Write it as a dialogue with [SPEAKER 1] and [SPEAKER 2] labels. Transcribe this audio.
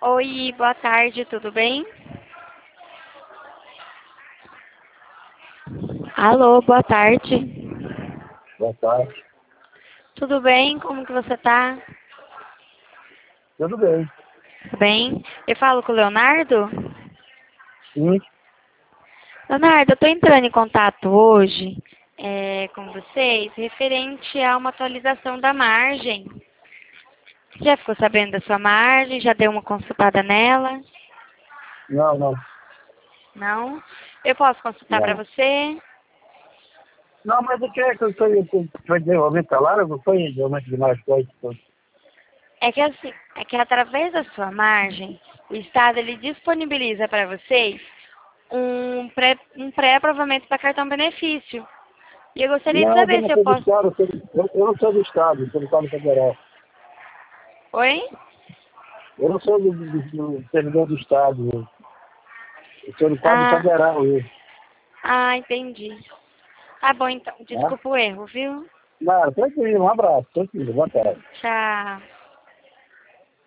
[SPEAKER 1] Oi, boa tarde, tudo bem? Alô, boa tarde.
[SPEAKER 2] Boa tarde.
[SPEAKER 1] Tudo bem? Como que você tá?
[SPEAKER 2] Tudo bem.
[SPEAKER 1] Tudo bem? Eu falo com o Leonardo?
[SPEAKER 2] Sim.
[SPEAKER 1] Leonardo, eu tô entrando em contato hoje com vocês referente a uma atualização da margem. Já ficou sabendo da sua margem? Já deu uma consultada nela?
[SPEAKER 2] Não, não.
[SPEAKER 1] Não? Eu posso consultar para
[SPEAKER 2] Não.
[SPEAKER 1] você?
[SPEAKER 2] Não, mas o que é que eu estou desenvolvendo salário? Não foi desenvolvimento de mais coisas.
[SPEAKER 1] É que assim, é que através da sua margem, o Estado ele disponibiliza para vocês um pré-aprovamento para cartão benefício. E eu gostaria de
[SPEAKER 2] Não, eu
[SPEAKER 1] saber
[SPEAKER 2] não
[SPEAKER 1] se eu
[SPEAKER 2] sou do
[SPEAKER 1] posso.
[SPEAKER 2] Estado, eu não sou do Estado, eu sou do Estado Federal.
[SPEAKER 1] Oi?
[SPEAKER 2] Eu não sou do servidor do Estado, eu sou do Estado
[SPEAKER 1] Ah,
[SPEAKER 2] Federal.
[SPEAKER 1] entendi. Tá bom então.
[SPEAKER 2] Né?
[SPEAKER 1] Desculpa o erro, viu?
[SPEAKER 2] Não, tranquilo, um abraço, tranquilo, boa tarde.
[SPEAKER 1] Tchau.